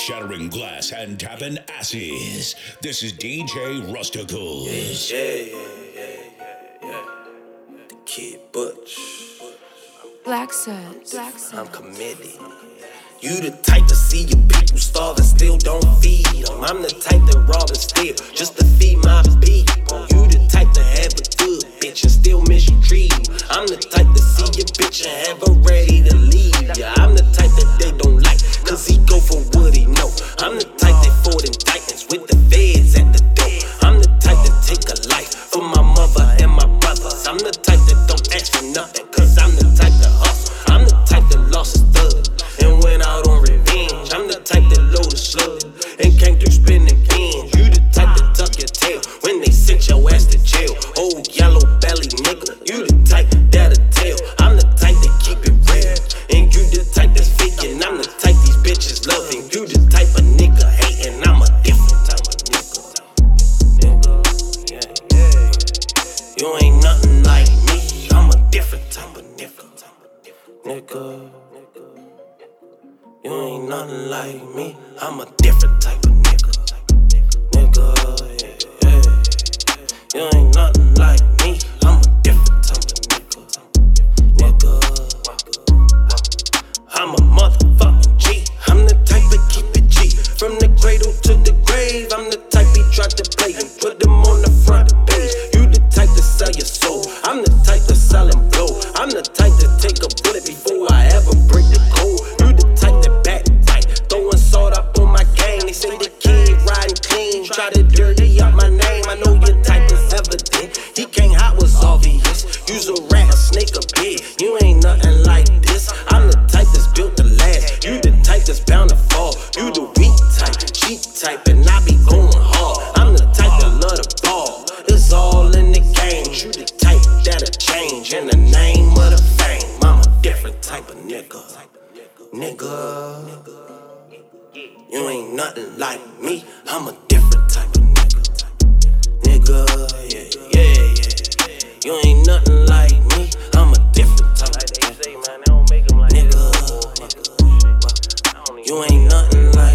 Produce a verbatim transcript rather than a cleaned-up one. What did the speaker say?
shattering glass and tapping asses. This is D J Rustical. Yeah, yeah, yeah, yeah, yeah. The Kid Butch. Black Suds. Black Suds. I'm committed. You the type to see your people starve and still don't feed them. I'm the type that rob and steal just to feed my people. You the type to have a good bitch and still mistreat you. I'm the type to see your bitch and have her ready to leave ya. I'm the type that they don't like, cause he go for what he know. I'm the type that fought indictments with the feds at the door. I'm the type that take a life for my mother and my brothers. I'm the type that don't ask for nothing, cause I'm the type that hustle. I'm the type that lost his thug and went out on revenge. I'm the type that loaded slug and came through spinning pins. You the type that tuck your tail when they sent your ass to jail. Old yellow belly nigga, you the type that'll tell. I'm the type that keep it real, and you the type that's faking. I'm the type these bitches loving. You the type of nigga hating. I'm a different type of nigga. Nigga, yeah, yeah. You ain't nothing like me. I'm a different type of nigga. Nigga. You ain't nothing like me, I'm a different type of nigga. Nigga, yeah, yeah. You ain't nothing like me, I'm a different type of nigga. Nigga, I'm a motherfucking G. I'm the type to keep it G. From the cradle to the grave, I'm the type he tried to play and put them on the front page. You the type to sell your soul, I'm the type to sell and blow. I'm the type to take a bullet before I ever break the code. You the type that back tight, throwing salt up on my game. They say the kid riding clean, try to dirty up my name. I know your type is evident, he can't hide what's obvious. You's a rat, a snake, a pig, you ain't nothing like this. I'm the type that's built to last, you the type that's bound to fall. You the weak type, cheap type, and I be going hard. I'm the type that love the ball, it's all in the game. You the type that'll change in the name of the fame. I'm a different type of nigga. Nigga, you ain't nothing like me, I'm a different type of nigga. Nigga, yeah, yeah, yeah. You ain't nothing like me, I'm a different type of nigga. Nigga, you ain't nothing like